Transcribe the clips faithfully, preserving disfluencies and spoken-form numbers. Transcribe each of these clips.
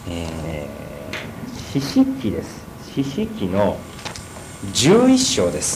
えー、四式記です。四式記のじゅういっ章です。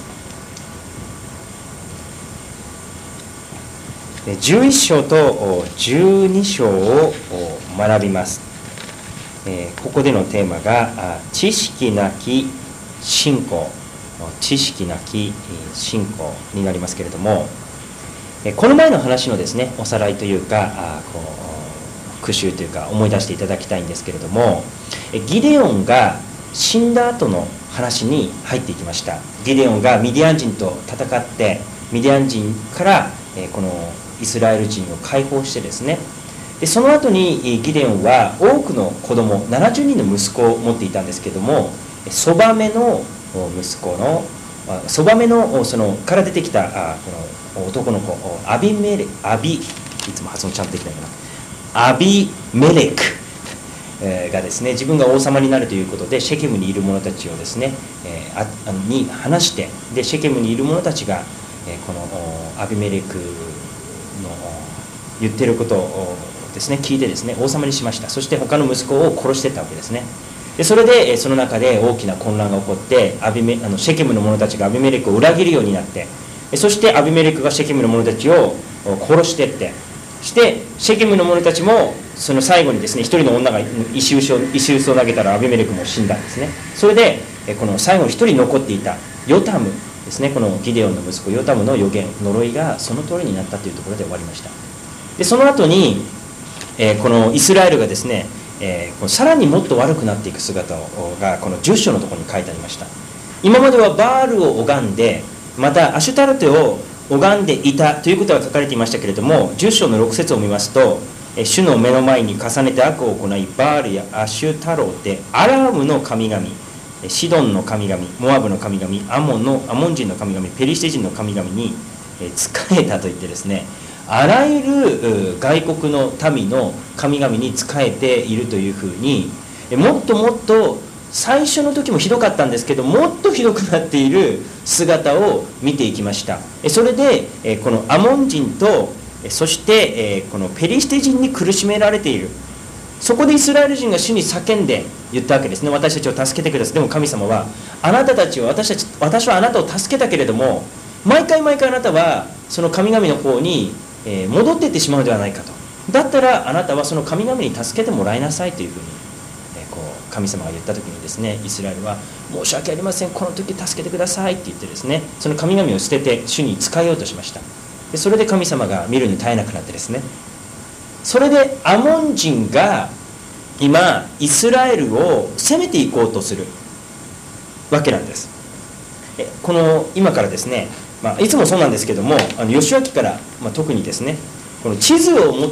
じゅういっ章とじゅうに章を学びます。えー、ここでのテーマが知識なき信仰、知識なき信仰になりますけれども、この前の話のですね、おさらいというか、あこう復習というか思い出していただきたいんですけれども、ギデオンが死んだ後の話に入っていきました。ギデオンがミディアン人と戦って、ミディアン人からこのイスラエル人を解放してですね、でその後にギデオンは多くの子供ななじゅうにんの息子を持っていたんですけども、そばめの息子のそばめのそのから出てきたあこの男の子アビメレアビいつも発音ちゃんとできないかなアビメレクがですね、自分が王様になるということでシェケムにいる者たちをですね、えー、ああのに話して、でシェケムにいる者たちが、えー、このアビメレクの言ってることをですね聞いてですね王様にしました。そして他の息子を殺していったわけですね。でそれでその中で大きな混乱が起こって、アビメあのシェケムの者たちがアビメレクを裏切るようになって、そしてアビメレクがシェケムの者たちを殺していって、そしてシェケムの者たちもその最後にですね、一人の女が石臼を石臼を投げたらアビメレクも死んだんですね。それでこの最後に一人残っていたヨタムですね、このギデオンの息子ヨタムの予言呪いがその通りになったというところで終わりました。でその後に、えー、このイスラエルがですね、えー、さらにもっと悪くなっていく姿をがこのじゅっ章のところに書いてありました。今まではバールを拝んで、またアシュタルテを拝んでいたということが書かれていましたけれども、じゅっ章のろく節を見ますと、主の目の前に重ねて悪を行い、バールやアシュタロテ、アラムの神々、シドンの神々、モアブの神々、アモンのアモン人の神々、ペリシテ人の神々に仕えたといってですね、あらゆる外国の民の神々に仕えているというふうに、もっともっと最初の時もひどかったんですけど、もっとひどくなっている姿を見ていきました。それでこのアモン人と、そしてこのペリシテ人に苦しめられている。そこでイスラエル人が主に叫んで言ったわけですね。私たちを助けてください。でも神様は、あなたたちを私たち私はあなたを助けたけれども、毎回毎回あなたはその神々の方に戻っていってしまうのではないかと。だったらあなたはその神々に助けてもらいなさいというふうにこう神様が言った時にですね、イスラエルは申し訳ありません、この時助けてくださいって言ってですね、その神々を捨てて主に仕えようとしました。でそれで神様が見るに耐えなくなってですね、それでアモン人が今イスラエルを攻めていこうとするわけなんです。この今からですね、まあ、いつもそうなんですけども、あの義明から、まあ、特にですね、この地図を持って、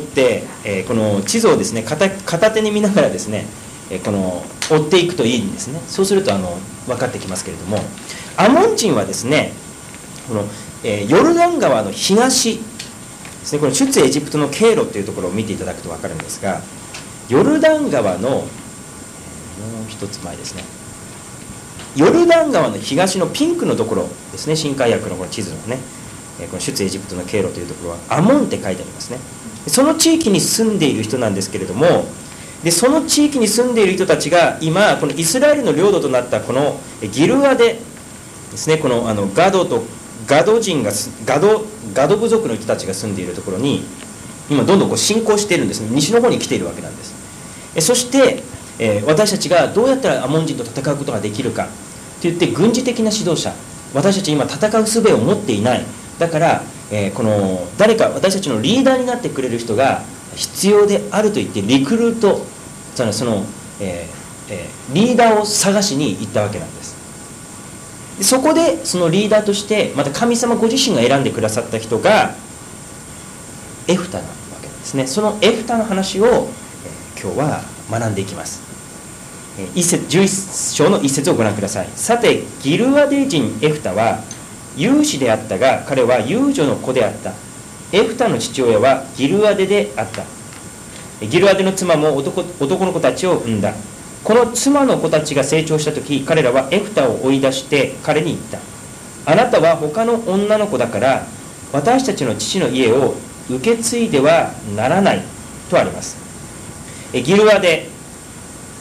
えー、この地図をですね 片, 片手に見ながらですね、えー、この追っていくといいんですね。そうするとあの分かってきますけれども、アモン人はですね、この、えー、ヨルダン川の東ですね、この出エジプトの経路というところを見ていただくと分かるんですが、ヨルダン川の、えー、もう一つ前ですね、ヨルダン川の東のピンクのところですね、新海訳のこの地図のね、この出エジプトの経路というところはアモンって書いてありますね。その地域に住んでいる人なんですけれども、でその地域に住んでいる人たちが今このイスラエルの領土となったこのギルアデですね、このあのガドとガド人がガドガド部族の人たちが住んでいるところに今どんどんこう進行しているんですね。西の方に来ているわけなんです。そしてえー、私たちがどうやったらアモン人と戦うことができるかと言って、軍事的な指導者、私たち今戦う術を持っていない、だから、えー、この誰か私たちのリーダーになってくれる人が必要であると言ってリクルート、その、その、えーえー、リーダーを探しに行ったわけなんです。でそこでそのリーダーとしてまた神様ご自身が選んでくださった人がエフタなわけなんですね。そのエフタの話を、えー、今日は学んでいきます。じゅういっ章の一節をご覧ください。さてギルアデ人エフタは有志であったが、彼は遊女の子であった。エフタの父親はギルアデであった。ギルアデの妻も 男, 男の子たちを産んだ。この妻の子たちが成長した時、彼らはエフタを追い出して彼に言った。あなたは他の女の子だから私たちの父の家を受け継いではならないとあります。ギルアデ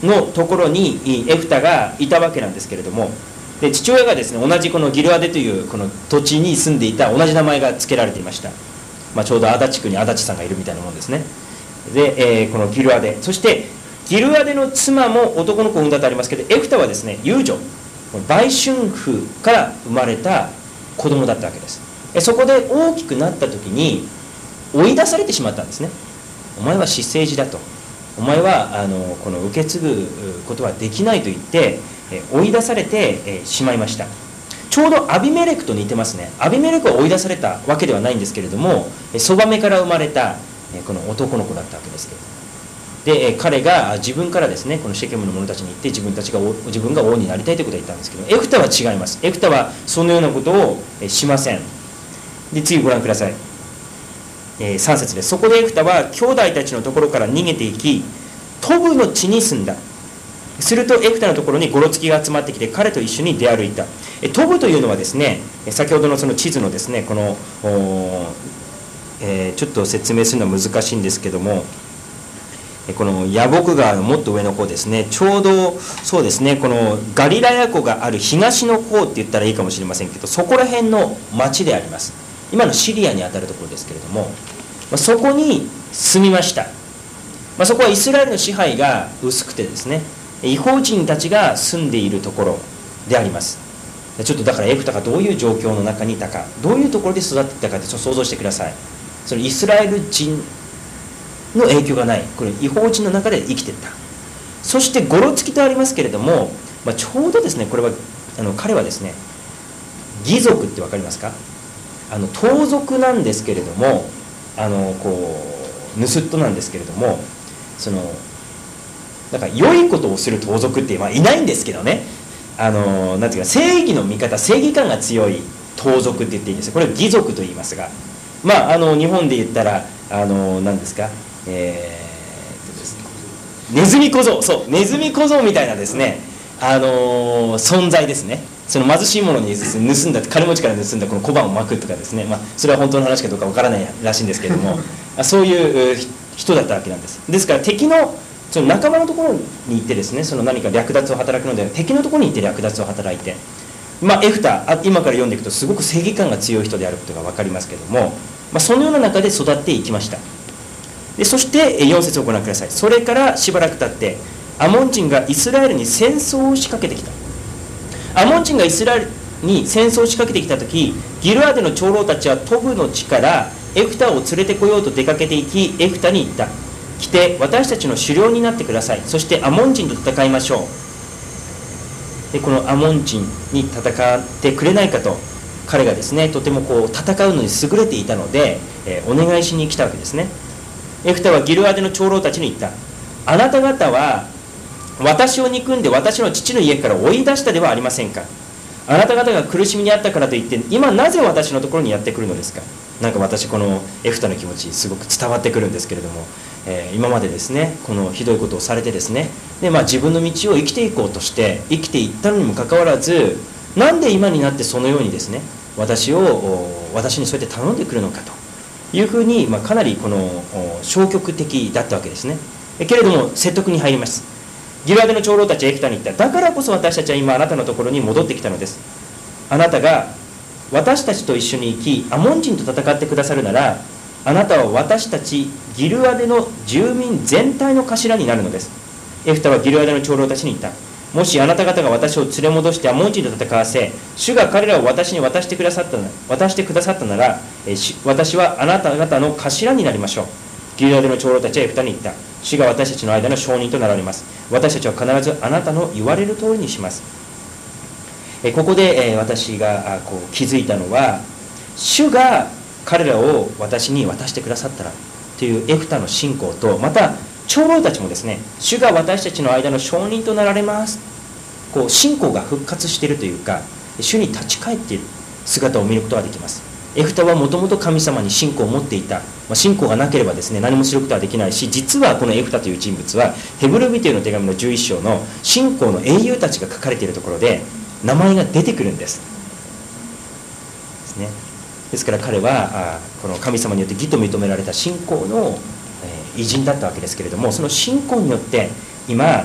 のところにエフタがいたわけなんですけれども、で父親がですね同じこのギルアデというこの土地に住んでいた同じ名前が付けられていました。まあ、ちょうど足立区に足立さんがいるみたいなもんですね。で、えー、このギルアデ、そしてギルアデの妻も男の子を産んだとありますけど、エフタはですね遊女、売春婦から生まれた子供だったわけです。そこで大きくなった時に追い出されてしまったんですね。お前は私生児だと、お前はあのこの受け継ぐことはできないと言って追い出されてしまいました。ちょうどアビメレクと似てますね。アビメレクは追い出されたわけではないんですけれども、そばめから生まれたこの男の子だったわけですけれども、で彼が自分からですねこのシェケムの者たちに言って自分たちが自分が王になりたいということを言ったんですけど、エフタは違います。エフタはそのようなことをしません。で次ご覧ください。さん節です。そこでエフタは兄弟たちのところから逃げていき、トブの地に住んだ。するとエフタのところにゴロツキが集まってきて彼と一緒に出歩いた。トブというのはですね、先ほどのその地図のですねこの、えー、ちょっと説明するのは難しいんですけども、このヤボク川のもっと上の方ですね、ちょうどそうですねこのガリラヤ湖がある東の方って言ったらいいかもしれませんけど、そこら辺の町であります。今のシリアにあたるところですけれども、そこに住みました。まあ、そこはイスラエルの支配が薄くてですね、異邦人たちが住んでいるところであります。ちょっとだからエフタがどういう状況の中にいたか、どういうところで育っていたかってちょっと想像してください。そのイスラエル人の影響がない、これ異邦人の中で生きていった。そしてゴロツキとありますけれども、まあ、ちょうどですねこれはあの彼はですね義族って分かりますか。あの盗賊なんですけれども、あのこう盗人なんですけれども、そのなんか良いことをする盗賊って、まあ、いないんですけどね、あのなんていうか正義の味方、正義感が強い盗賊って言っていいんですよ。これは義族と言いますが、まああの日本で言ったらあの何ですか、えーですね、ネズミ小僧、そうネズミ小僧みたいなですね、あの存在ですね。その貧しいものに盗んだ金持ちから盗んだこの小判をまくとかですね、まあ、それは本当の話かどうかわからないらしいんですけれどもそういう人だったわけなんです。ですから敵のその仲間のところに行ってですね、その何か略奪を働くので敵のところに行って略奪を働いて、まあ、エフタ今から読んでいくとすごく正義感が強い人であることが分かりますけれども、まあ、そのような中で育っていきました。でそしてよん節をご覧ください。それからしばらく経ってアモン人がイスラエルに戦争を仕掛けてきた。アモン人がイスラエルに戦争を仕掛けてきた時、ギルアデの長老たちはトブの地からエフタを連れてこようと出かけていき、エフタに言った。来て私たちの首領になってください。そしてアモン人と戦いましょう。でこのアモン人に戦ってくれないかと彼がですねとてもこう戦うのに優れていたので、えー、お願いしに来たわけですね。エフタはギルアデの長老たちに言った。あなた方は私を憎んで私の父の家から追い出したではありませんか。あなた方が苦しみにあったからといって今なぜ私のところにやってくるのですか。なんか私このエフタの気持ちすごく伝わってくるんですけれども、えー、今までですねこのひどいことをされてですねで、まあ、自分の道を生きていこうとして生きていったのにもかかわらず、なんで今になってそのようにですね私を私にそうやって頼んでくるのかというふうに、まあ、かなりこの消極的だったわけですね。けれども説得に入ります。ギルアデの長老たちはエフタに言った。だからこそ私たちは今あなたのところに戻ってきたのです。あなたが私たちと一緒に行きアモン人と戦ってくださるなら、あなたは私たちギルアデの住民全体の頭になるのです。エフタはギルアデの長老たちに言った。もしあなた方が私を連れ戻してアモン人と戦わせ、主が彼らを私に渡してくださったな渡してくださったなら、え私はあなた方の頭になりましょう。ギルアデの長老たちはエフタに言った。主が私たちの間の証人となられます。私たちは必ずあなたの言われる通りにします。えここで、え私がこう気づいたのは、主が彼らを私に渡してくださったらというエフタの信仰と、また長老たちもですね、主が私たちの間の証人となられます、こう信仰が復活しているというか、主に立ち返っている姿を見ることができます。エフタはもともと神様に信仰を持っていた、まあ、信仰がなければですね何もすることはできないし、実はこのエフタという人物はヘブル人への手紙のじゅういっ章の信仰の英雄たちが書かれているところで名前が出てくるんですですね。ですから彼はあこの神様によって義と認められた信仰の、えー、偉人だったわけですけれども、その信仰によって今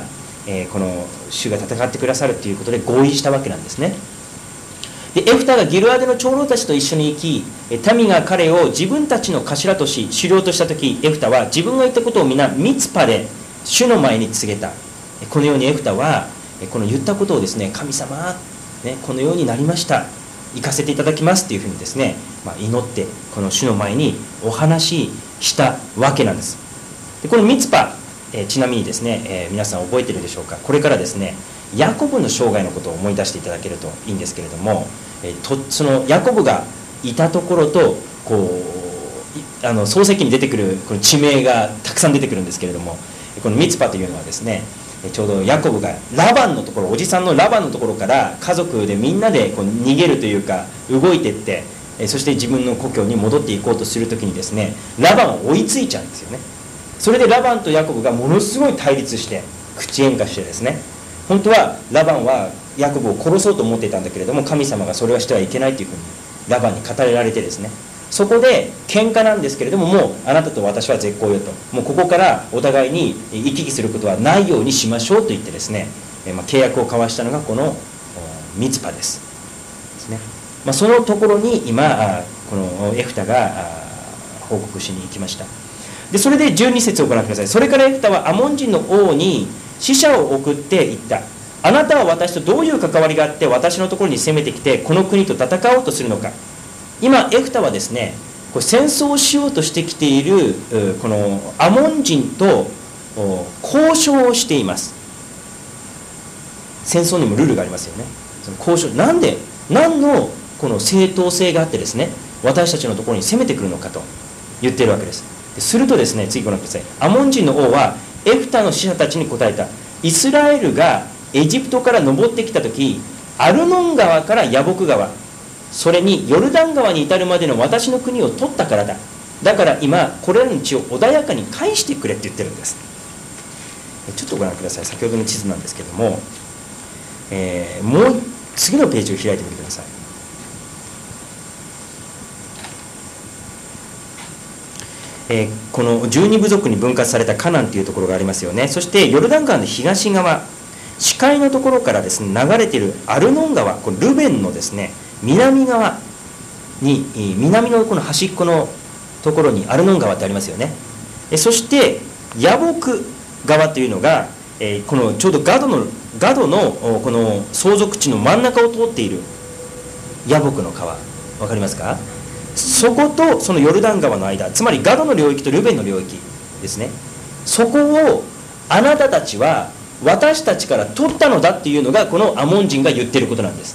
えー、この主が戦ってくださるということで合意したわけなんですね。でエフタがギルアデの長老たちと一緒に行き、民が彼を自分たちの頭とし首領とした時、エフタは自分が言ったことを皆ミツパで主の前に告げた。このようにエフタはこの言ったことをですね、神様、ね、このようになりました、行かせていただきますというふうにですね、まあ、祈ってこの主の前にお話ししたわけなんです。でこのミツパ、えー、ちなみにですね、えー、皆さん覚えているでしょうか。これからですねヤコブの生涯のことを思い出していただけるといいんですけれども、えー、とそのヤコブがいたところとこうあの漱石に出てくるこの地名がたくさん出てくるんですけれども、このミツパというのはですね、ちょうどヤコブがラバンのところ、おじさんのラバンのところから家族でみんなでこう逃げるというか動いていって、そして自分の故郷に戻っていこうとするときにですね、ラバンを追いついちゃうんですよね。それでラバンとヤコブがものすごい対立して口喧嘩してですね、本当はラバンはヤコブを殺そうと思っていたんだけれども、神様がそれはしてはいけないというふうにラバンに語られてですね、そこで喧嘩なんですけれども、もうあなたと私は絶好よと、もうここからお互いに行き来することはないようにしましょうと言ってですね、まあ、契約を交わしたのがこのミツパですですね。まあ、そのところに今このエフタが報告しに行きました。でそれでじゅうに節をご覧ください。それからエフタはアモン人の王に使者を送って言った。あなたは私とどういう関わりがあって私のところに攻めてきてこの国と戦おうとするのか。今エフタはですね、これ戦争をしようとしてきているこのアモン人と交渉をしています。戦争にもルールがありますよね。その交渉、なんで何のこの正当性があってですね、私たちのところに攻めてくるのかと言っているわけです。するとですね、次ご覧ください。アモン人の王はエフタの使者たちに答えた。イスラエルがエジプトから登ってきた時、アルノン川からヤボク川、それにヨルダン川に至るまでの私の国を取ったからだ。だから今これらの地を穏やかに返してくれって言ってるんです。ちょっとご覧ください。先ほどの地図なんですけども、えー、もう次のページを開いてみてください。えー、このじゅうに部族に分割されたカナンというところがありますよね。そしてヨルダン川の東側、視界のところからですね流れているアルノン川、このルベンのですね南側に、南のこの端っこのところにアルノン川ってありますよね。そしてヤボク川というのが、えー、このちょうどガドのガドのこの相続地の真ん中を通っているヤボクの川、わかりますか。そことそのヨルダン川の間、つまりガドの領域とルベンの領域ですね。そこをあなたたちは私たちから取ったのだっていうのがこのアモン人が言っていることなんです。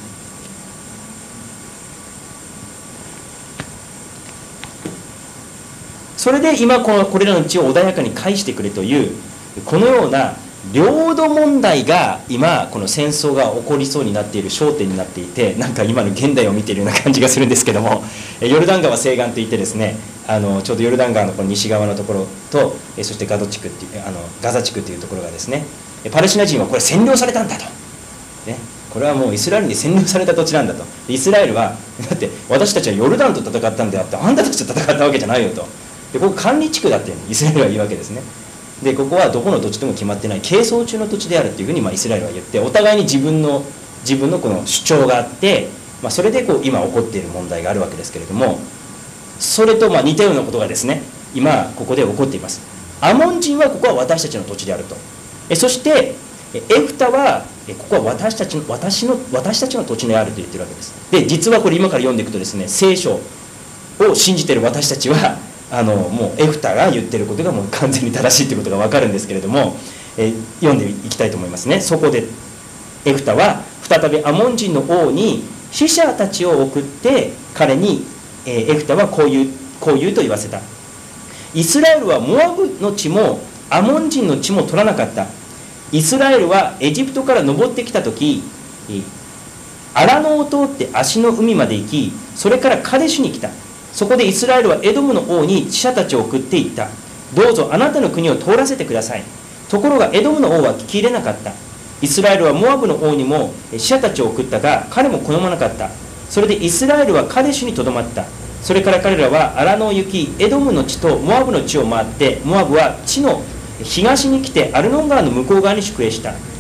それで今このこれらの地を穏やかに返してくれというこのような領土問題が今この戦争が起こりそうになっている焦点になっていて、なんか今の現代を見ているような感じがするんですけども、ヨルダン川西岸といってですね、あのちょうどヨルダン川のこの西側のところと、そしてガド地区っていうあのガザ地区というところがですね、パレスチナ人はこれ占領されたんだと、ね、これはもうイスラエルに占領された土地なんだと。イスラエルはだって私たちはヨルダンと戦ったんであってあんたたちと戦ったわけじゃないよと。でここ管理地区だってイスラエルは言うわけですね。でここはどこの土地とも決まってない係争中の土地であるっていうふうにまあイスラエルは言って、お互いに自分の自分のこの主張があって、まあ、それでこう今起こっている問題があるわけですけれども、それとまあ似たようなことがですね今ここで起こっています。アモン人はここは私たちの土地であると。えそしてエフタはここは私たちの私の私たちの土地であると言ってるわけです。で実はこれ今から読んでいくとですね、聖書を信じている私たちはあのもうエフタが言ってることがもう完全に正しいということが分かるんですけれども、えー、読んでいきたいと思いますね。そこでエフタは再びアモン人の王に使者たちを送って彼に、えー、エフタはこう言う、こう言うと言わせた。イスラエルはモアブの地もアモン人の地も取らなかった。イスラエルはエジプトから登ってきた時、アラノを通って足の海まで行き、それからカデシュに来た。そこでイスラエルはエドムの王に使者たちを送っていった。どうぞあなたの国を通らせてください。ところがエドムの王は聞き入れなかった。イスラエルはモアブの王にも使者たちを送ったが彼も好まなかった。それでイスラエルはカデシュにとどまった。それから彼らはアラノを行き、エドムの地とモアブの地を回って、モアブは地の東に来てアルノン川の向こう側に宿営した。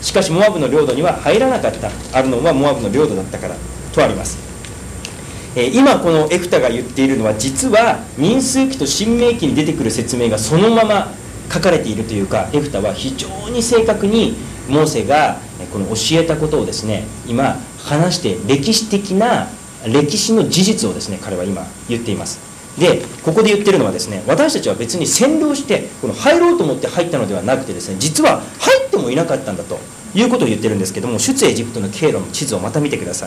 しかしモアブの領土には入らなかった。アルノンはモアブの領土だったからとあります。えー、今このエフタが言っているのは、実は民数記と申命記に出てくる説明がそのまま書かれているというか、エフタは非常に正確にモーセがこの教えたことをですね、今話して、歴史的な歴史の事実をですね、彼は今言っています。で、ここで言ってるのはですね、私たちは別に占領してこの入ろうと思って入ったのではなくてですね、実は入ってもいなかったんだということを言ってるんですけども、出エジプトの経路の地図をまた見てください。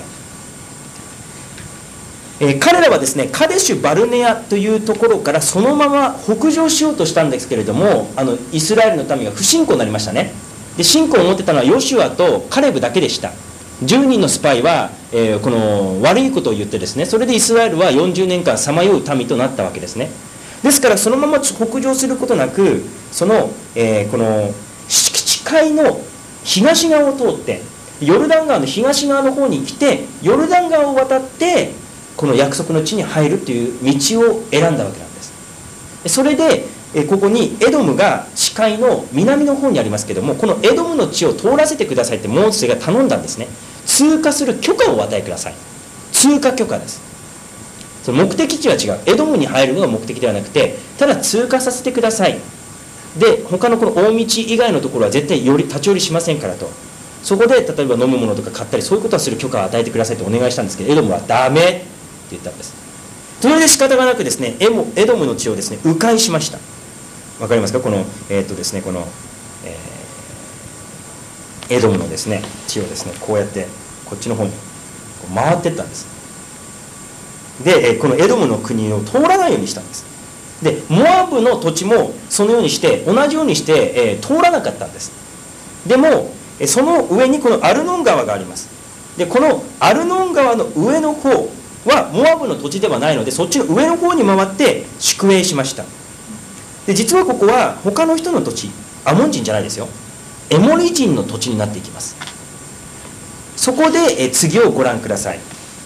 えー、彼らはですね、カデシュ・バルネアというところからそのまま北上しようとしたんですけれども、あのイスラエルの民が不信仰になりましたね。で、信仰を持ってたのはヨシュアとカレブだけでした。じゅうにんのスパイは、えー、この悪いことを言ってですね、それでイスラエルはよんじゅうねんかんさまよう民となったわけですね。ですからそのまま北上することなく、その、えー、この敷地海の東側を通ってヨルダン川の東側の方に来て、ヨルダン川を渡ってこの約束の地に入るという道を選んだわけなんです。それでここにエドムが視界の南の方にありますけども、このエドムの地を通らせてくださいってモーセが頼んだんですね。通過する許可をお与えください。通過許可です。その目的地は違う。エドムに入るのが目的ではなくて、ただ通過させてください。で、他のこの大道以外のところは絶対より立ち寄りしませんからと。そこで例えば飲むものとか買ったり、そういうことはする許可を与えてくださいとお願いしたんですけど、エドムはダメって言ったんです。それで仕方がなくですね、エドムの地をですね、迂回しました。わかりますか？この、えーっとですね、この、えー、エドムのですね、地をですね、こうやってこっちの方にこう回っていったんです。で、えー、このエドムの国を通らないようにしたんです。で、モアブの土地もそのようにして、同じようにして、えー、通らなかったんです。でも、その上にこのアルノン川があります。で、このアルノン川の上の方はモアブの土地ではないので、そっちの上の方に回って宿営しました。で、実はここは他の人の土地、アモン人じゃないですよ、エモリ人の土地になっていきます。そこでえ次をご覧ください。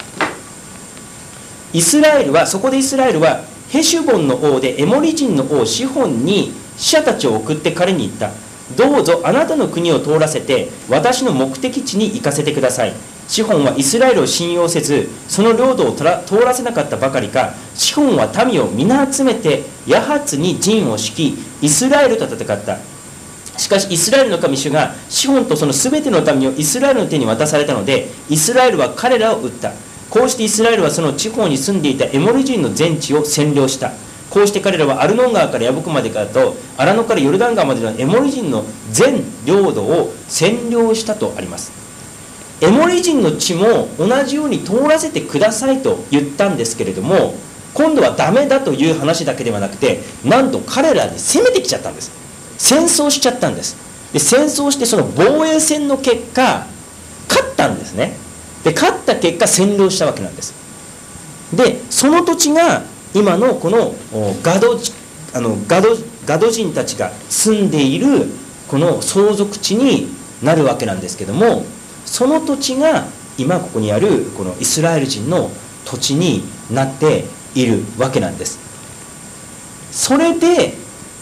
イスラエルは、そこでイスラエルはヘシュボンの王でエモリ人の王シホンに使者たちを送って彼に言った。どうぞあなたの国を通らせて私の目的地に行かせてください。シホンはイスラエルを信用せず、その領土を通らせなかったばかりか、シホンは民を皆集めてヤハツに陣を敷き、イスラエルと戦った。しかしイスラエルの神主がシホンとそのすべての民をイスラエルの手に渡されたので、イスラエルは彼らを撃った。こうしてイスラエルはその地方に住んでいたエモリ人の全地を占領した。こうして彼らはアルノン川からヤボクまでからとアラノからヨルダン川までのエモリ人の全領土を占領したとあります。エモリ人の地も同じように通らせてくださいと言ったんですけれども、今度はダメだという話だけではなくて、なんと彼らに攻めてきちゃったんです。戦争しちゃったんです。で、戦争してその防衛戦の結果勝ったんですね。で、勝った結果占領したわけなんです。で、その土地が今のこのガド、あのガド、ガド人たちが住んでいるこの相続地になるわけなんですけども、その土地が今ここにあるこのイスラエル人の土地になっているわけなんです。それで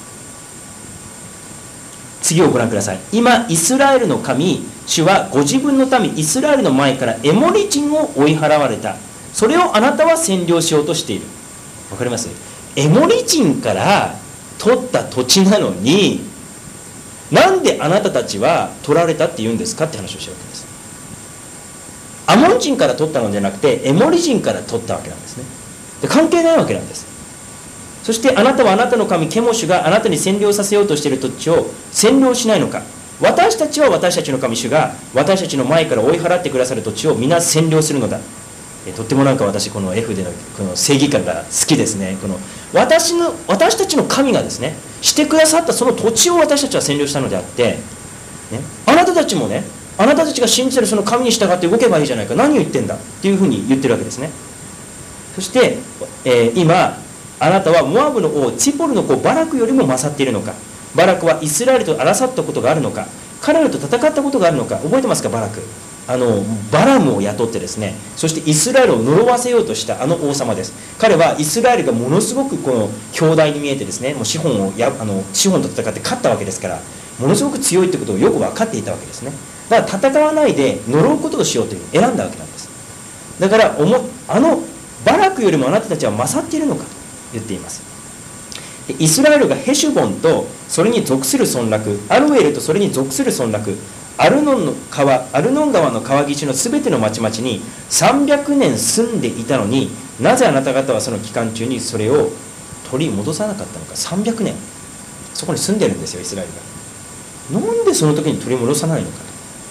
次をご覧ください。今イスラエルの神主はご自分の民イスラエルの前からエモリ人を追い払われた。それをあなたは占領しようとしている。わかります？エモリ人から取った土地なのに、なんであなたたちは取られたって言うんですかって話をしてるわけです。アモン人から取ったのではなくてエモリ人から取ったわけなんですね。で、関係ないわけなんです。そしてあなたはあなたの神ケモシュがあなたに占領させようとしている土地を占領しないのか。私たちは私たちの神主が私たちの前から追い払ってくださる土地を皆占領するのだ。えとってもなんか私この F でのこの正義感が好きですね。この私の私たちの神がですねしてくださったその土地を私たちは占領したのであって、ね、あなたたちもね、あなたたちが信じているその神に従って動けばいいじゃないか、何を言ってんだっていうふうに言ってるわけですね。そして、えー、今あなたはモアブの王ツィポルの子バラクよりも勝っているのか。バラクはイスラエルと争ったことがあるのか。彼らと戦ったことがあるのか。覚えてますか？バラク、あのバラムを雇ってですね、そしてイスラエルを呪わせようとしたあの王様です。彼はイスラエルがものすごくこの強大に見えてですね、もう資本をやあの資本と戦って勝ったわけですから、 ものすごく強いってことをよく分かっていたわけですね。だから戦わないで呪うことをしようという選んだわけなんです。だからおもあのバラクよりもあなたたちは勝っているのかと言っています。イスラエルがヘシュボンとそれに属する村落、アロエルとそれに属する村落、アルノンの川、アルノン川の川岸のすべての町々にさんびゃくねん住んでいたのに、なぜあなた方はその期間中にそれを取り戻さなかったのか。さんびゃくねんそこに住んでるんですよ、イスラエルが。なんでその時に取り戻さないのかと。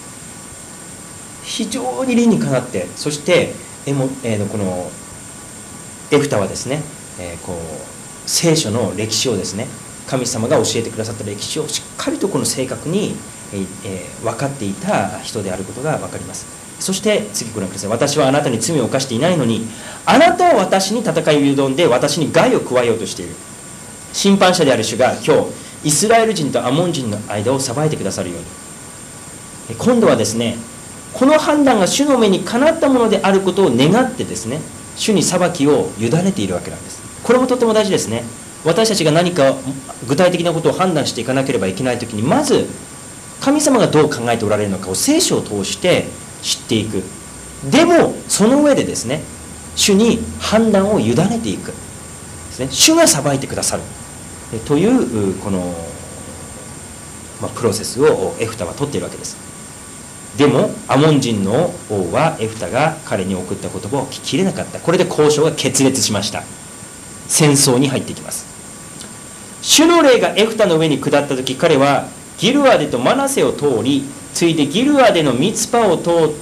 非常に理にかなって、そしてエモ、えー、このエフタはですね、えー、こう聖書の歴史をですね、神様が教えてくださった歴史をしっかりとこの正確に、えーえー、分かっていた人であることが分かります。そして次ご覧ください。私はあなたに罪を犯していないのに、あなたは私に戦いを挑んで私に害を加えようとしている。審判者である主が今日イスラエル人とアモン人の間を裁いてくださるように。今度はですね、この判断が主の目にかなったものであることを願ってですね、主に裁きを委ねているわけなんです。これもとっても大事ですね。私たちが何か具体的なことを判断していかなければいけないときに、まず神様がどう考えておられるのかを聖書を通して知っていく。でもその上でですね、主に判断を委ねていくですね。主が裁いてくださるというこの、まあ、プロセスをエフタは取っているわけです。でもアモン人の王はエフタが彼に送った言葉を聞ききれなかった。これで交渉が決裂しました。戦争に入っていきます。主の霊がエフタの上に下った時、彼はギルアデとマナセを通り、ついでギルアデのミツパを通って、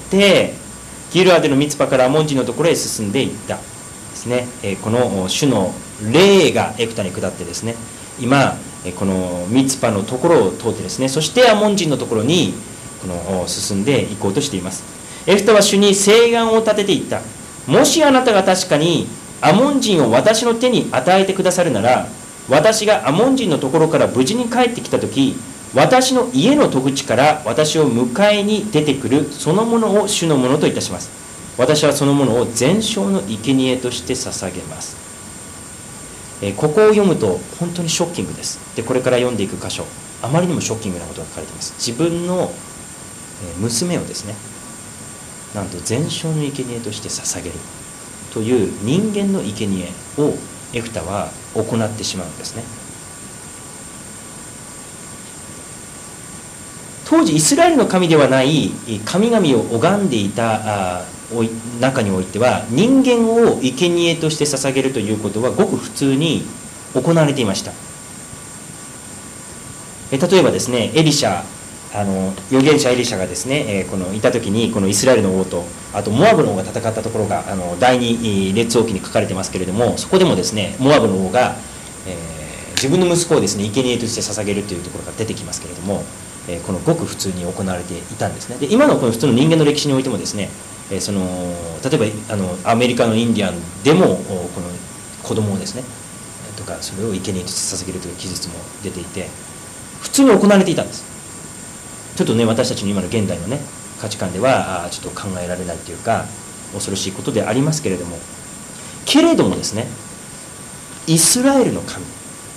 ギルアデのミツパからアモン人のところへ進んでいったですね。この主の霊がエフタに下ってですね、今このミツパのところを通ってですね、そしてアモン人のところにこの進んでいこうとしています。エフタは主に誓願を立てていった。もしあなたが確かにアモン人を私の手に与えてくださるなら、私がアモン人のところから無事に帰ってきたとき、私の家の戸口から私を迎えに出てくるそのものを主のものといたします。私はそのものを全焼の生贄として捧げます。えここを読むと本当にショッキングです。で、これから読んでいく箇所、あまりにもショッキングなことが書かれています。自分の娘をですね、なんと全焼の生贄として捧げるという人間の生贄をエフタは行ってしまうんですね。当時イスラエルの神ではない神々を拝んでいた中においては、人間を生贄として捧げるということはごく普通に行われていました。例えばですね、エリシャあの預言者エリシャがですね、えー、このいた時にこのイスラエルの王とあとモアブの王が戦ったところがあの第二列王記に書かれてますけれども、そこでもですねモアブの王が、えー、自分の息子をですね生贄として捧げるというところが出てきますけれども、えー、このごく普通に行われていたんですね。で、今のこの普通の人間の歴史においてもですね、えー、その例えばあのアメリカのインディアンでもこの子供をですねとかそれを生贄として捧げるという記述も出ていて、普通に行われていたんです。ちょっとね、私たちの今の現代のね価値観ではちょっと考えられないというか恐ろしいことでありますけれども、けれどもですね、イスラエルの神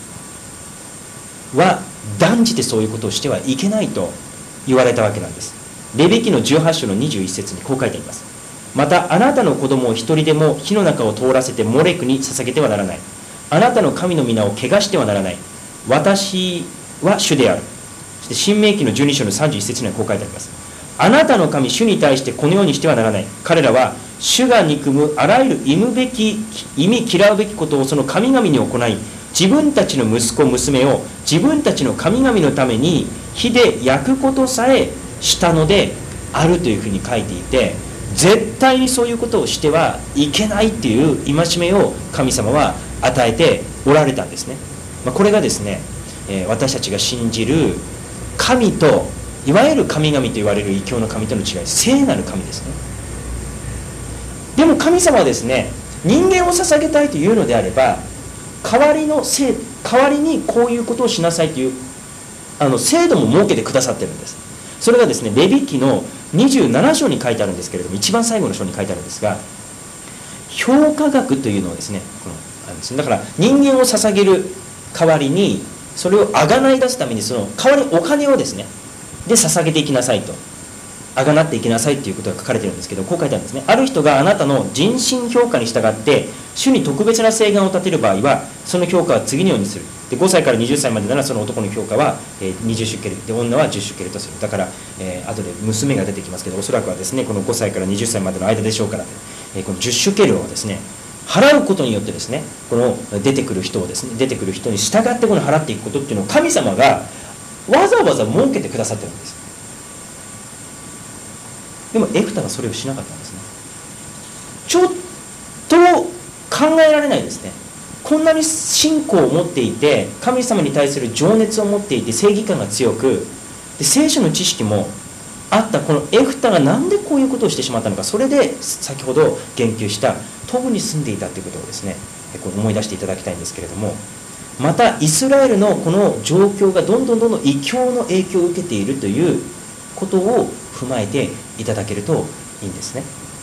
は断じてそういうことをしてはいけないと言われたわけなんです。レビ記のじゅうはち章のにじゅういち節にこう書いてあります。またあなたの子供を一人でも火の中を通らせてモレクに捧げてはならない。あなたの神の皆を汚してはならない。私は主である。そして新明記のじゅうに章のさんじゅういち節にはこう書いてあります。あなたの神主に対してこのようにしてはならない。彼らは主が憎むあらゆる忌むべき忌み嫌うべきことをその神々に行い、自分たちの息子娘を自分たちの神々のために火で焼くことさえしたのであるというふうに書いていて、絶対にそういうことをしてはいけないっていう戒めを神様は与えておられたんですね。まあ、これがですね、えー、私たちが信じる神といわゆる神々と言われる異教の神との違い、聖なる神ですね。でも神様はですね、人間を捧げたいというのであれば、代わりの制代わりにこういうことをしなさいというあの制度も設けてくださってるんです。それがですね、レビ記のにじゅうなな章に書いてあるんですけれども、一番最後の章に書いてあるんですが、評価額というのをですね、このあるんですね。だから人間を捧げる代わりにそれをあがない出すために、その代わりにお金をですねで捧げていきなさいと、あがなっていきなさいということが書かれているんですけど、こう書いてあるんですね。ある人があなたの人心評価に従って主に特別な誓願を立てる場合は、その評価は次のようにする。でごさいからはたちまでならその男の評価は、えー、にじゅうシュケルで、女はじゅっシュケルとする。だから、えー、後で娘が出てきますけど、おそらくはですねこのごさいからはたちまでの間でしょうから、えー、このじゅっシュケルをですね払うことによってですね、この出てくる人をですね出てくる人に従ってこの払っていくことっていうのを神様がわざわざ設けてくださってるんです。でもエフタはそれをしなかったんですね。ちょっと考えられないですね。こんなに信仰を持っていて、神様に対する情熱を持っていて、正義感が強くで聖書の知識もあったこのエフタがなんでこういうことをしてしまったのか、それで先ほど言及したトブに住んでいたということをですねこう思い出していただきたいんですけれども、またイスラエルのこの状況がどんどんどんどん異教の影響を受けているということを踏まえていただけるといいんですね。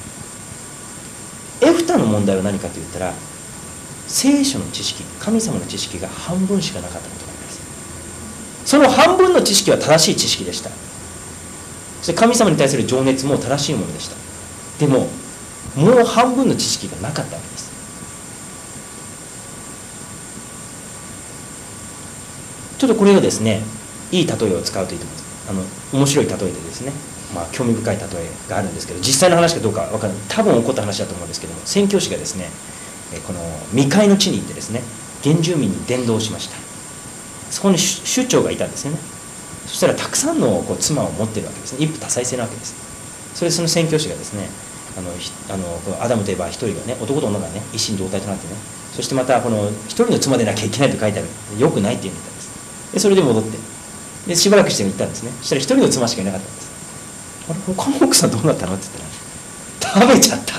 エフタの問題は何かといったら、聖書の知識、神様の知識が半分しかなかったことなんです。その半分の知識は正しい知識でした。そして神様に対する情熱も正しいものでした。でももう半分の知識がなかったわけです。ちょっとこれをですねいい例えを使うといいと思います。あの面白い例えでですね、まあ、興味深い例えがあるんですけど、実際の話かどうかわからない、多分起こった話だと思うんですけども、宣教師がですねこの未開の地に行ってですね原住民に伝道しました。そこに首長がいたんですよね。そしたらたくさんのこう妻を持っているわけですね。一夫多妻制なわけです。それでその宣教師がですねあのあのアダムといえば一人がね、男と女がね一心同体となってね、そしてまたこの一人の妻でなきゃいけないと書いてある、よくないっていうのを言ったんです。でそれで戻ってでしばらくして行ったんですね。そしたら一人の妻しかいなかったんです。あれ他の奥さんどうなったのって言ったら食べちゃった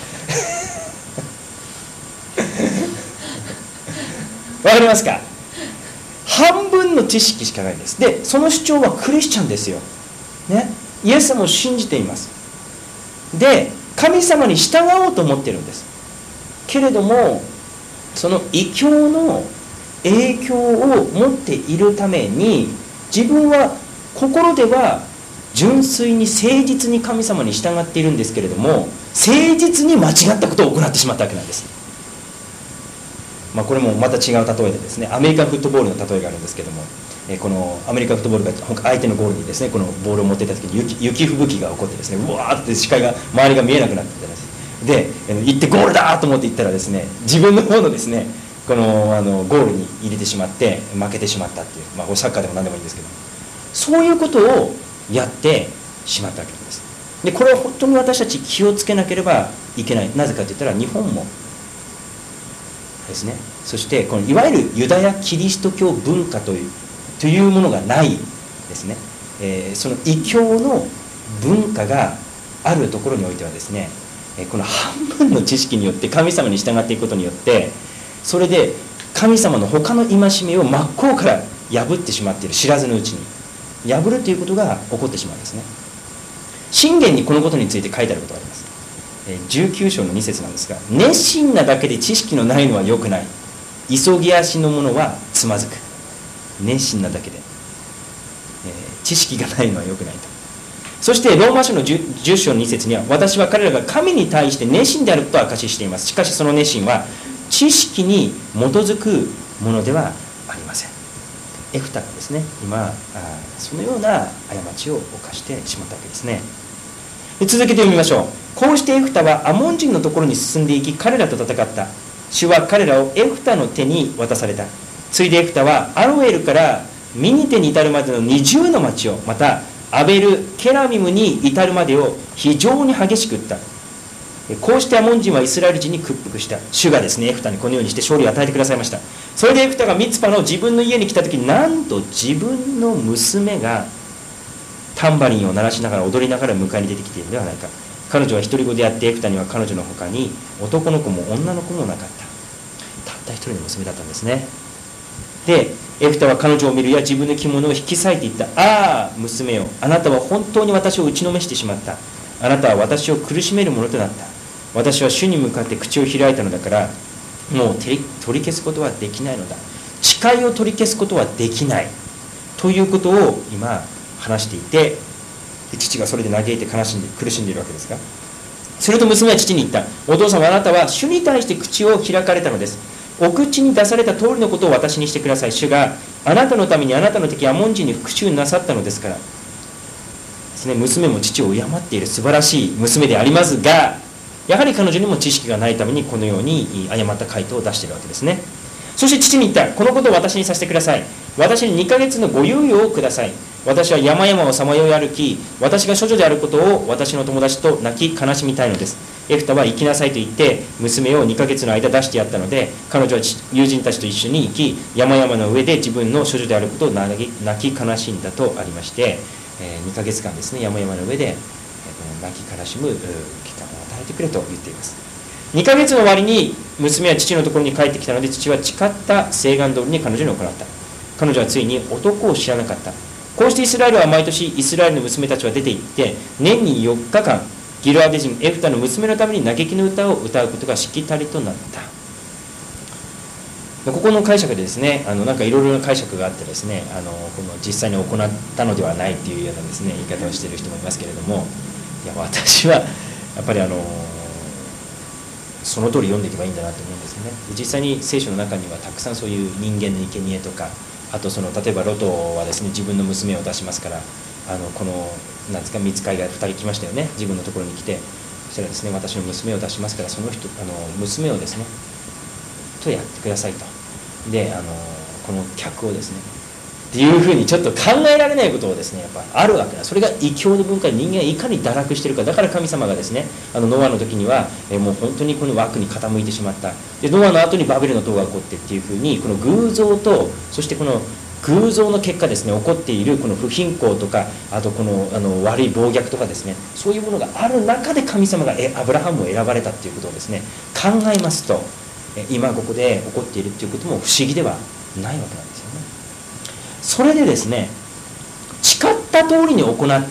わかりますか。半分の知識しかないんです。でその主張はクリスチャンですよ、ね、イエス様を信じています。で神様に従おうと思っているんです。けれどもその異教の影響を持っているために、自分は心では純粋に誠実に神様に従っているんですけれども、誠実に間違ったことを行ってしまったわけなんです。まあ、これもまた違う例えでですね、アメリカンフットボールの例えがあるんですけども、えこのアメリカンフットボールが相手のゴールにですねこのボールを持っていた時に 雪, 雪吹雪が起こってですね、うわーって視界が周りが見えなくなっていたんです。で行ってゴールだと思って行ったらですね、自分の方のですねこのあのゴールに入れてしまって負けてしまったっていう、まあ、サッカーでも何でもいいんですけど、そういうことをやってしまったわけです。でこれは本当に私たち気をつけなければいけない。なぜかといったら日本もですね、そしてこのいわゆるユダヤキリスト教文化というというものがないですね、えー、その異教の文化があるところにおいてはですね、この半分の知識によって神様に従っていくことによって、それで神様の他の戒めを真っ向から破ってしまっている、知らずのうちに破るということが起こってしまうんですね。箴言にこのことについて書いてあることがあります。じゅうきゅう章のに節なんですが、熱心なだけで知識のないのは良くない、急ぎ足の者はつまずく。熱心なだけで、えー、知識がないのは良くないと。そしてローマ書の 10, じゅう章のに節には、私は彼らが神に対して熱心であることを証ししています。しかしその熱心は知識に基づくものではありません。エフタがですね今あそのような過ちを犯してしまったわけですね。で続けて読みましょう。こうしてエフタはアモン人のところに進んでいき、彼らと戦った。主は彼らをエフタの手に渡された。ついでエフタはアロエルからミニテに至るまでのにじゅうの町を、またアベル・ケラミムに至るまでを非常に激しく撃った。こうしてアモン人はイスラエル人に屈服した。主がですねエフタにこのようにして勝利を与えてくださいました。それでエフタがミツパの自分の家に来た時、なんと自分の娘がタンバリンを鳴らしながら踊りながら迎えに出てきているのではないか。彼女は独り子であって、エフタには彼女の他に男の子も女の子もなかった。たった一人の娘だったんですね。でエフタは彼女を見るや自分の着物を引き裂いていった。ああ娘よ、あなたは本当に私を打ちのめしてしまった。あなたは私を苦しめるものとなった。私は主に向かって口を開いたのだから、もう取り消すことはできないのだ。 誓いを取り消すことはできないということを今話していて、父がそれで嘆いて悲しんで苦しんでいるわけですが、すると娘は父に言った。お父様、あなたは主に対して口を開かれたのです。お口に出された通りのことを私にしてください。主があなたのためにあなたの敵アモン人に復讐なさったのですからですね。娘も父を敬っている素晴らしい娘でありますが、やはり彼女にも知識がないためにこのように誤った回答を出しているわけですね。そして父に言った。このことを私にさせてください。私ににかげつのご猶予をください。私は山々をさまよい歩き、私が処女であることを私の友達と泣き悲しみたいのです。エフタは行きなさいと言って娘をにかげつの間出してやったので、彼女は友人たちと一緒に行き、山々の上で自分の処女であることを泣き悲しんだとありまして、にかげつかんですね、山々の上で泣き悲しむ期間を与えてくれと言っています。にかげつの終わりに娘は父のところに帰ってきたので、父は誓った誓願通りに彼女に行った。彼女はついに男を知らなかった。こうしてイスラエルは毎年イスラエルの娘たちは出て行って、年によっかかんギルアデ人エフタの娘のために嘆きの歌を歌うことがしきたりとなった。ここの解釈でですね、あのなんかいろいろな解釈があってですね、あのこの実際に行ったのではないというようなですね言い方をしている人もいますけれども、いや私はやっぱりあのその通り読んでいけばいいんだなと思うんですよね。実際に聖書の中にはたくさんそういう人間の生贄とか、あとその例えばロトはですね自分の娘を出しますから、あのこのなんですか見つかいがふたり来ましたよね。自分のところに来て、そしたらですね私の娘を出しますから、その人あの娘をですねとやってくださいと。であのこの客をですねっていうふうにちょっと考えられないことをですねやっぱあるわけだ。それが異教の文化に人間がいかに堕落しているか。だから神様がですねあのノアの時にはえもう本当にこの枠に傾いてしまった。でノアの後にバベルの塔が起こってっていうふうに、この偶像とそしてこの偶像の結果ですね起こっているこの不貧困とか、あとこのあの悪い暴虐とかですね、そういうものがある中で神様がえアブラハムを選ばれたっていうことをですね考えますと、今ここで起こっているっていうことも不思議ではないわけなんですよね。それでですね誓った通りに行った。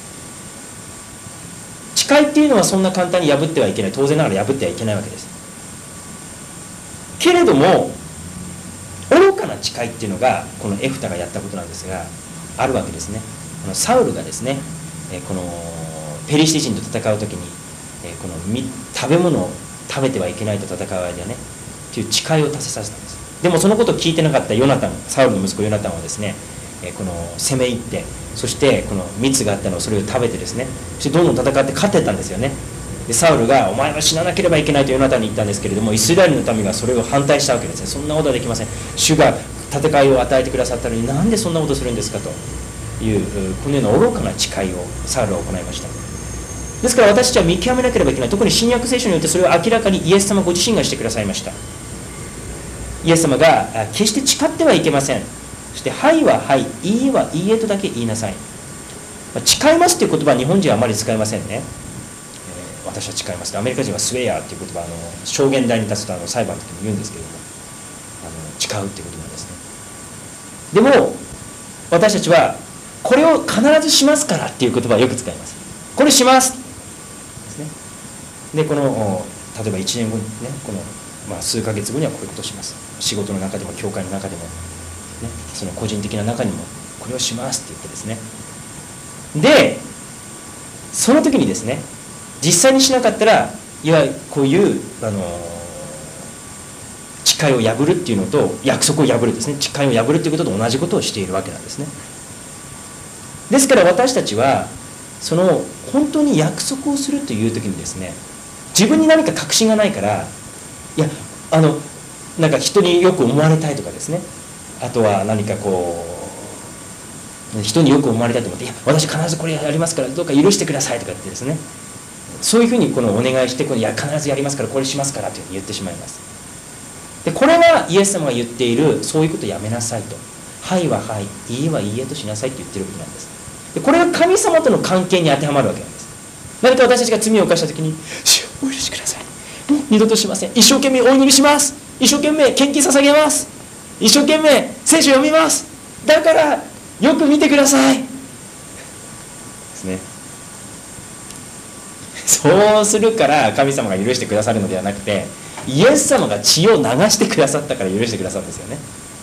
誓いっていうのはそんな簡単に破ってはいけない、当然ながら破ってはいけないわけです。けれども愚かな誓いっていうのがこのエフタがやったことなんですがあるわけですね。このサウルがですねこのペリシテ人と戦う時にこの食べ物を食べてはいけないと戦う間ねという誓いを立てさせたんです。でもそのことを聞いてなかったヨナタン、サウルの息子ヨナタンはですねこの攻め入って、そしてこの蜜があったのをそれを食べてですね、そしてどんどん戦って勝ってったんですよね。でサウルがお前は死ななければいけないとヨナタンに言ったんですけれども、イスラエルの民がそれを反対したわけですね。そんなことはできません、主が戦いを与えてくださったのになんでそんなことするんですかというこのような愚かな誓いをサウルは行いました。ですから私たちは見極めなければいけない。特に新約聖書によってそれを明らかにイエス様ご自身がしてくださいました。イエス様が決して誓ってはいけません。そしてはいははい、いいえはいいえとだけ言いなさい。誓いますという言葉は日本人はあまり使いませんね。えー、私は誓います。アメリカ人はスウェアという言葉、あの証言台に立つとあの裁判の時に言うんですけれども、あの誓うという言葉ですね。でも私たちはこれを必ずしますからっていう言葉をよく使います。これしますですね。でこの例えばいちねんごにねこのまあ、数ヶ月後にはこういうことをします。仕事の中でも教会の中でも、ね、その個人的な中にもこれをしますって言ってですね、でその時にですね実際にしなかったらいわゆるこういうあの誓いを破るっていうのと約束を破るですね、誓いを破るっていうことと同じことをしているわけなんですね。ですから私たちはその本当に約束をするという時にですね、自分に何か確信がないからいやあのなんか人によく思われたいとかですね、あとは何かこう人によく思われたいと思って、いや私必ずこれやりますからどうか許してくださいとか言ってですね、そういうふうにこのお願いしてこのいや必ずやりますからこれしますからというふうに言ってしまいます。でこれはイエス様が言っているそういうことやめなさいと、はいははい、いいえはいいえとしなさいと言ってることなんです。でこれが神様との関係に当てはまるわけなんです。何か私たちが罪を犯した時に主をお許しください、もう二度としません、一生懸命お祈りします、一生懸命献金捧げます、一生懸命聖書読みます、だからよく見てくださいですね。そうするから神様が許してくださるのではなくて、イエス様が血を流してくださったから許してくださるんですよね。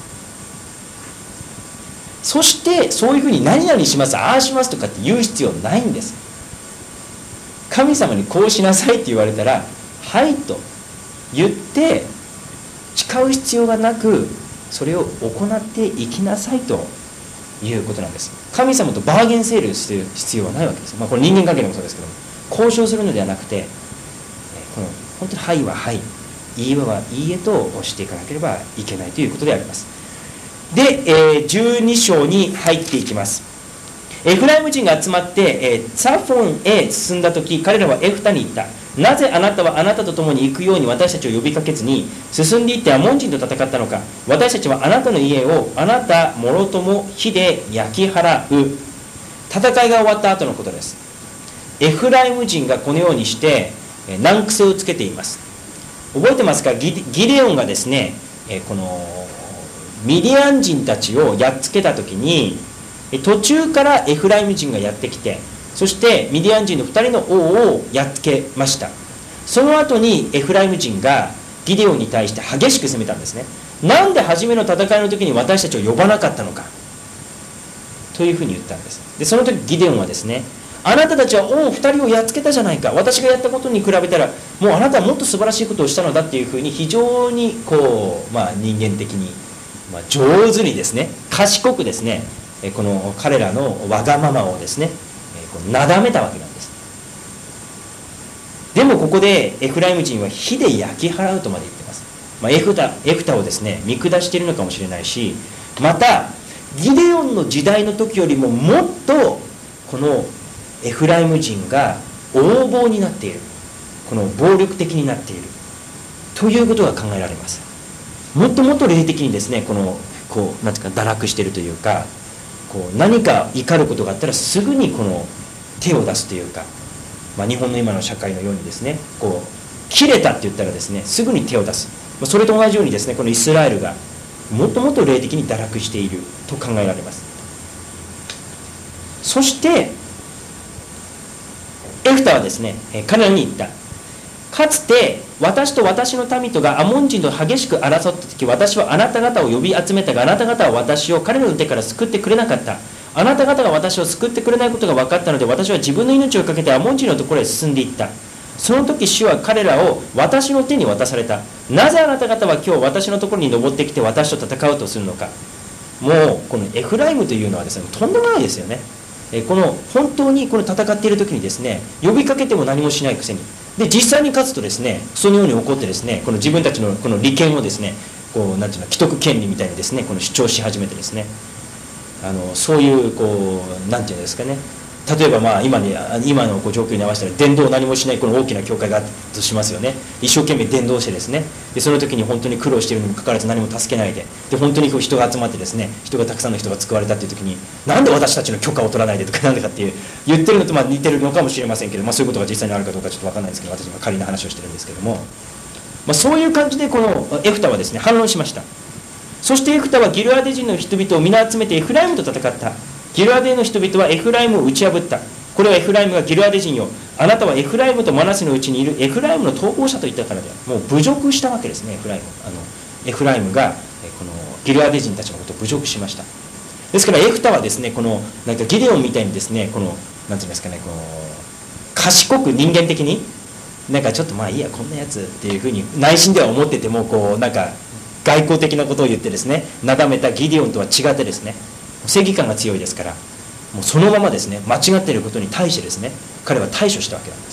そしてそういうふうに何々します、ああしますとかって言う必要ないんです。神様にこうしなさいって言われたらはいと言って誓う必要がなく、それを行っていきなさいということなんです。神様とバーゲンセールする必要はないわけです。まあ、これ人間関係でもそうですけども、交渉するのではなくて、この本当にはいははい、いいえはいいえとしていかなければいけないということであります。で、えー、じゅうに章に入っていきます。エフライム人が集まって、えー、ツァフォンへ進んだ時、彼らはエフタに言った。なぜあなたはあなたと共に行くように私たちを呼びかけずに進んでいってアモン人と戦ったのか。私たちはあなたの家をあなたもろとも火で焼き払う。戦いが終わった後のことです。エフライム人がこのようにして難癖をつけています。覚えてますか？ギデオンがですね、このミディアン人たちをやっつけた時に、途中からエフライム人がやってきて、そしてミディアン人のふたりの王をやっつけました。その後にエフライム人がギデオンに対して激しく攻めたんですね。なんで初めの戦いの時に私たちを呼ばなかったのかというふうに言ったんです。でその時ギデオンはですね、あなたたちは王ふたりをやっつけたじゃないか、私がやったことに比べたらもうあなたはもっと素晴らしいことをしたのだっていうふうに非常にこう、まあ、人間的に、まあ、上手にですね、賢くですね、この彼らのわがままをですねなだめたわけなんです。でもここでエフライム人は火で焼き払うとまで言ってます。まあ、エフタ、エフタをですね見下しているのかもしれないし、またギデオンの時代の時よりももっとこのエフライム人が横暴になっている、この暴力的になっているということが考えられます。もっともっと霊的にですね、このこうなんていうか堕落しているというか、こう何か怒ることがあったらすぐにこの手を出すというか、まあ、日本の今の社会のようにですね、こう切れたって言ったらですねすぐに手を出す。それと同じようにですね、このイスラエルがもっともっと霊的に堕落していると考えられます。そしてエフタはですね彼らに言った。かつて私と私の民とがアモン人と激しく争った時、私はあなた方を呼び集めたが、あなた方は私を彼らの手から救ってくれなかった。あなた方が私を救ってくれないことが分かったので、私は自分の命を懸けてアモン人のところへ進んでいった。その時主は彼らを私の手に渡された。なぜあなた方は今日私のところに登ってきて私と戦うとするのか。もうこのエフライムというのはですね、とんでもないですよね。この本当にこの戦っている時にですね、呼びかけても何もしないくせに、で実際に勝つとですね、そのように起こってですね、この自分たちのこの利権をですね、こうなんていうの、既得権利みたいにですね、この主張し始めてですね、あのそういうこうなんていうんですかね、例えばまあ今に今のこう状況に合わせたら伝道を何もしないこの大きな教会があったとしますよね。一生懸命伝道してですね、でその時に本当に苦労しているにもかかわらず何も助けないで、で本当にこう人が集まってですね、人がたくさんの人が救われたっていう時に、なんで私たちの許可を取らないでとかなんでかっていう言ってるのとまあ似てるのかもしれませんけど、まあ、そういうことが実際にあるかどうかちょっと分かんないですけど、私今仮な話をしてるんですけども、まあ、そういう感じでこのエフタはですね反論しました。そしてエフタはギルアデ人の人々を皆集めてエフライムと戦った。ギルアデの人々はエフライムを打ち破った。これはエフライムがギルアデ人よ、あなたはエフライムとマナセのうちにいるエフライムの逃亡者と言ったからでは。もう侮辱したわけですね。エフライムあのエフライムがこのギルアデ人たちのことを侮辱しました。ですからエフタはですね、このなんかギデオンみたいにですね、このなんていうんですかね、この賢く人間的になんかちょっとまあいいやこんなやつっていうふうに内心では思ってても、こうなんか外交的なことを言ってですねなだめたギデオンとは違ってですね、正義感が強いですから、もうそのままですね間違っていることに対してですね彼は対処したわけなんです。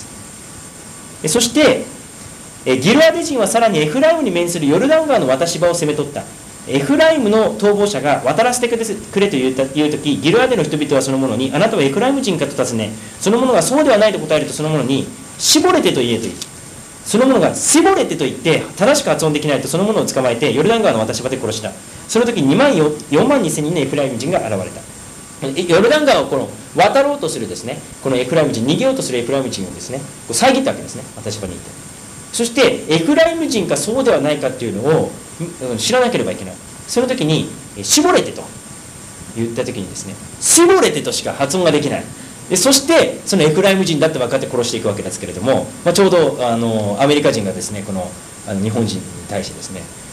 そしてギルアデ人はさらにエフライムに面するヨルダン川の渡し場を攻め取った。エフライムの逃亡者が渡らせてくれというとき、ギルアデの人々はその者に、あなたはエフライム人かと尋ね、その者がそうではないと答えると、その者に絞れてと言えと言う。その者が絞れてと言って正しく発音できないと、その者を捕まえてヨルダン川の渡し場で殺した。その時によんまんにせんにんのエフライム人が現れた。ヨルダン川をこの渡ろうとするですね、このエフライム人、逃げようとするエフライム人をですね、こう遮ったわけですね、渡し場にいて。そしてエフライム人かそうではないかっていうのを知らなければいけない。その時に絞れてと言った時にですね、絞れてとしか発音ができない。でそしてそのエフライム人だって分かって殺していくわけですけれども、まあ、ちょうどあのアメリカ人がですね、このあの日本人に対してですね、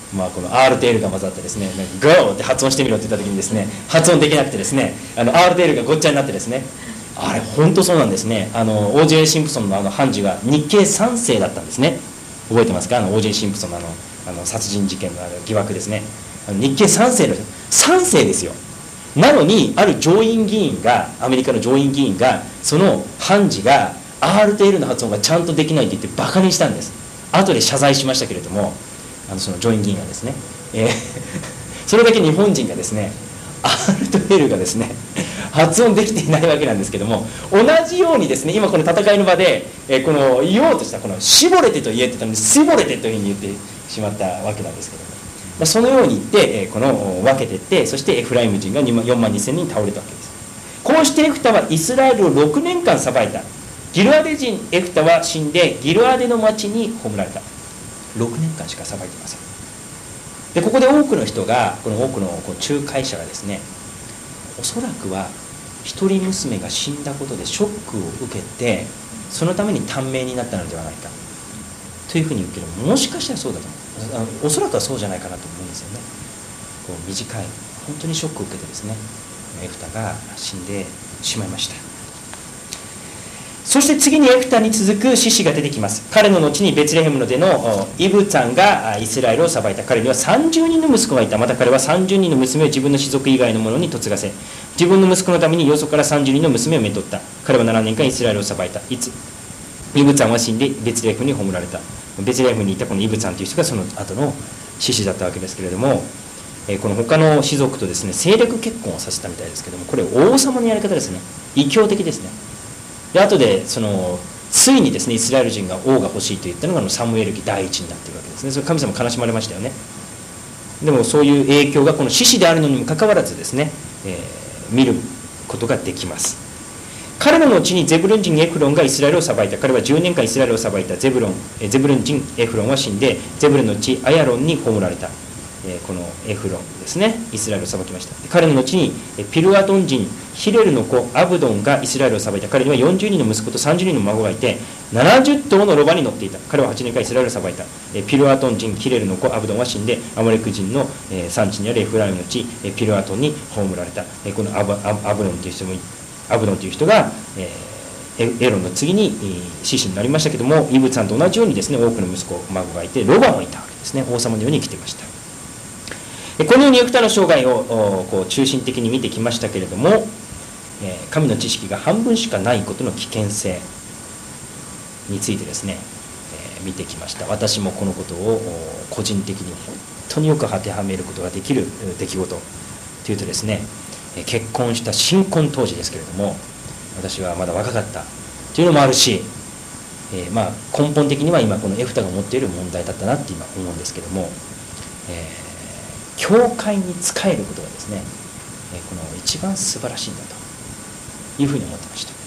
まあ、この アール と L が混ざってですね、ゴーって発音してみろって言った時にですね、発音できなくてですね、あの アール と L がごっちゃになってですね、あれ本当そうなんですね。あの オージェー シンプソンのあの判事が日系さん世だったんですね。覚えてますか？あの オージェー シンプソンのあのあの殺人事件のあの疑惑ですね。あの日系さん世のさん世ですよ。なのにある上院議員が、アメリカの上院議員が、その判事が アール と L の発音がちゃんとできないって言ってバカにしたんです。後で謝罪しましたけれども、あのその上院議員がですね、えー、それだけ日本人がですね アール と L がですね発音できていないわけなんですけども、同じようにですね、今この戦いの場で、えー、この言おうとしたこの絞れてと言えって言ったのに絞れてというふうに言ってしまったわけなんですけども、まあ、そのように言って、えー、この分けていって、そしてエフライム人がよんまんにせんにん倒れたわけです。こうしてエフタはイスラエルをろくねんかん裁いた。ギルアデ人エフタは死んでギルアデの町に葬られた。ろくねんかんしか裁いていません。でここで多くの人が、この多くのこう仲介者がですね、おそらくは一人娘が死んだことでショックを受けて、そのために短命になったのではないかというふうに言うけど、もしかしたらそうだと思う。あのおそらくはそうじゃないかなと思うんですよね。こう短い本当にショックを受けてですね、エフタが死んでしまいました。そして次にエフタに続く獅子が出てきます。彼の後にベツレヘムの出のイブツァンがイスラエルを裁いた。彼にはさんじゅうにんの息子がいた。また彼はさんじゅうにんの娘を自分の士族以外の者に嫁がせ、自分の息子のためによそからさんじゅうにんの娘をめとった。彼はななねんかんイスラエルを裁いた。いつイブツァンは死んでベツレヘムに葬られた。ベツレヘムにいたこのイブツァンという人がその後の獅子だったわけですけれども、この他の士族とですね政略結婚をさせたみたいですけども、これ王様のやり方ですね。異教的ですね。で後でそのついにですねイスラエル人が王が欲しいと言ったのがサムエル記第一になっているわけですね。それ神様悲しまれましたよね。でもそういう影響がこの獅子であるのにもかかわらずですね、えー、見ることができます。彼らのうちにゼブルン人エフロンがイスラエルを裁いた。彼はじゅうねんかんイスラエルを裁いた。ゼブロンゼブルン人エフロンは死んで、ゼブルンのうちアヤロンに葬られた。このエフロンですね、イスラエルを裁きました。彼の後にピルアトン人ヒレルの子アブドンがイスラエルを裁いた。彼にはよんじゅうにんの息子とさんじゅうにんの孫がいて、ななじゅっとうのロバに乗っていた。彼ははちねんかんイスラエルを裁いた。ピルアトン人ヒレルの子アブドンは死んで、アモレク人の産地にあるエフライムの地ピルアトンに葬られた。このアブアブドンという人もアブドンという人がエロンの次に獅子になりましたけども、イブツァンと同じようにですね多くの息子孫がいて、ロバもいたわけですね。王様のように生きていました。このようにエフタの生涯をこう中心的に見てきましたけれども、神の知識が半分しかないことの危険性についてですね見てきました。私もこのことを個人的に本当によく当てはめることができる出来事というとですね、結婚した新婚当時ですけれども、私はまだ若かったというのもあるし、えー、まあ根本的には今このエフタが持っている問題だったなって今思うんですけども、えー教会に仕えることがですね、この一番素晴らしいんだというふうに思ってました。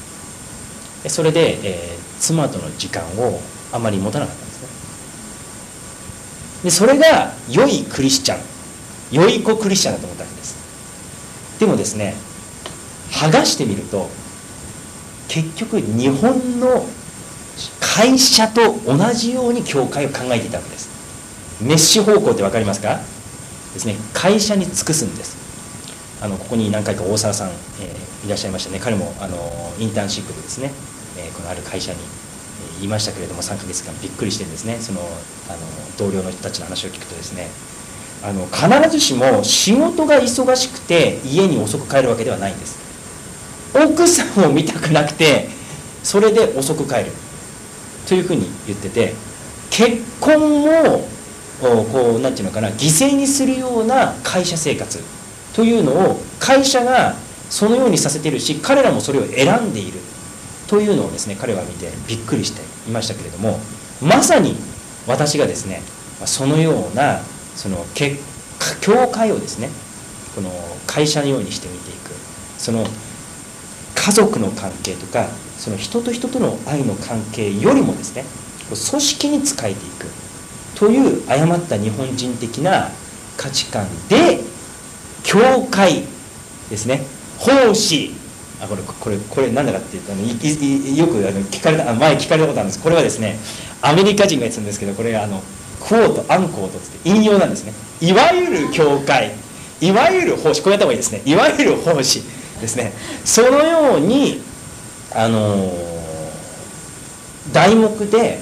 それで、えー、妻との時間をあまり持たなかったんですね。でそれが良いクリスチャン、良い子クリスチャンだと思ったわけです。でもですね、剥がしてみると結局日本の会社と同じように教会を考えていたわけです。メッシ方向って分かりますか？ですね、会社に尽くすんです。あのここに何回か大沢さん、えー、いらっしゃいましたね。彼もあのインターンシップでですね、えー、このある会社に、えー、いましたけれども、さんかげつかんびっくりしてるんですね。そのあの同僚の人たちの話を聞くとですね、あの必ずしも仕事が忙しくて家に遅く帰るわけではないんです。奥さんを見たくなくてそれで遅く帰るというふうに言ってて、結婚もこうなんていうのかな、犠牲にするような会社生活というのを会社がそのようにさせているし、彼らもそれを選んでいるというのをですね彼は見てびっくりしていましたけれども、まさに私がですねそのようなその教会をですねこの会社のようにして見ていく、その家族の関係とかその人と人との愛の関係よりもですね組織に仕えていくという誤った日本人的な価値観で、教会ですね、奉仕、あこれこれこれなんだかっていうと、あのいいよくあの聞かれたあ前聞かれたことあるんです。これはですねアメリカ人が言ってたんですけど、これがあのクオートアンコートって引用なんですね。いわゆる教会、いわゆる奉仕、こうやった方がいいですね。いわゆる奉仕ですね。そのようにあのー、題目で、え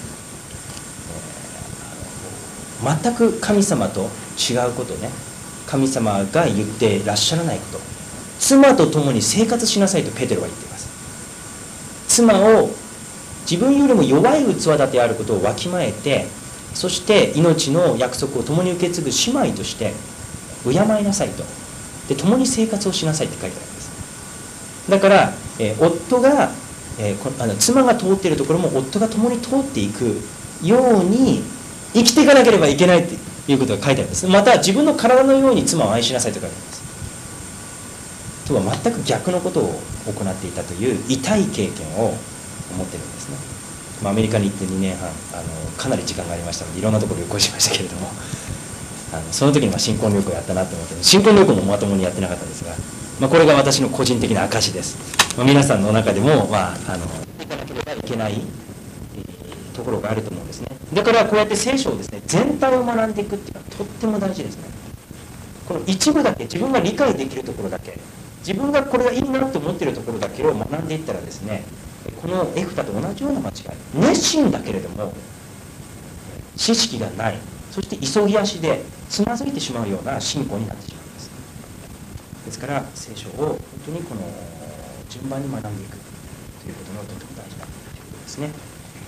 ー、全く神様と違うことね、神様が言ってらっしゃらないこと、妻と共に生活しなさいとペテロは言っています。妻を自分よりも弱い器だてあることをわきまえて、そして命の約束を共に受け継ぐ姉妹として敬いなさいと、で共に生活をしなさいって書いてあるんです。だから、えー、夫が、えー、こあの妻が通っているところも夫が共に通っていくように生きていかなければいけないっていうことが書いてあるんです。また自分の体のように妻を愛しなさいと書いてあるんです。とは全く逆のことを行っていたという痛い経験を持ってるんですね。まあ、アメリカに行ってにねんはん、あのかなり時間がありましたのでいろんなところ旅行しましたけれども、あのその時には新婚旅行やったなと思って、新婚旅行もまともにやってなかったんですが、まあ、これが私の個人的な証です。まあ、皆さんの中でも、まあ、あの行かなければいけない、えー、ところがあると思うんですね。だからこうやって聖書をですね、全体を学んでいくっていうのはとっても大事ですね。この一部だけ、自分が理解できるところだけ、自分がこれがいいなと思っているところだけを学んでいったらですね、このエフタと同じような間違い、熱心だけれども知識がない、そして急ぎ足でつまずいてしまうような信仰になってしまうんです。ですから聖書を本当にこの順番に学んでいくということがとても大事だということですね。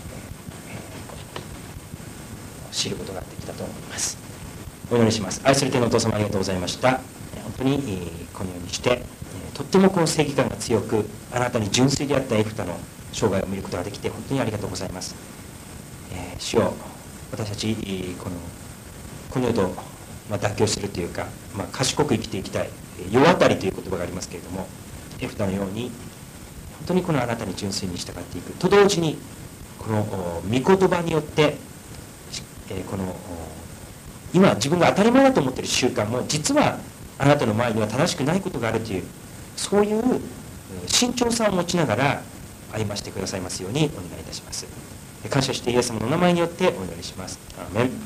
知ることができたと思います。お祈りします。愛する天のお父様、ありがとうございました。本当にこのようにしてとってもこの正義感が強く、あなたに純粋であったエフタの生涯を見ることができて本当にありがとうございます。えー、主よ、私たちこのこの世と、まあ、妥協するというか、まあ、賢く生きていきたい、世渡りという言葉がありますけれども、エフタのように本当にこのあなたに純粋に従っていくと同時に、この御言葉によって、えー、この今自分が当たり前だと思っている習慣も実はあなたの前には正しくないことがあるという、そういう慎重さを持ちながら歩ましてくださいますようにお願いいたします。感謝してイエス様のお名前によってお祈りします。アーメン。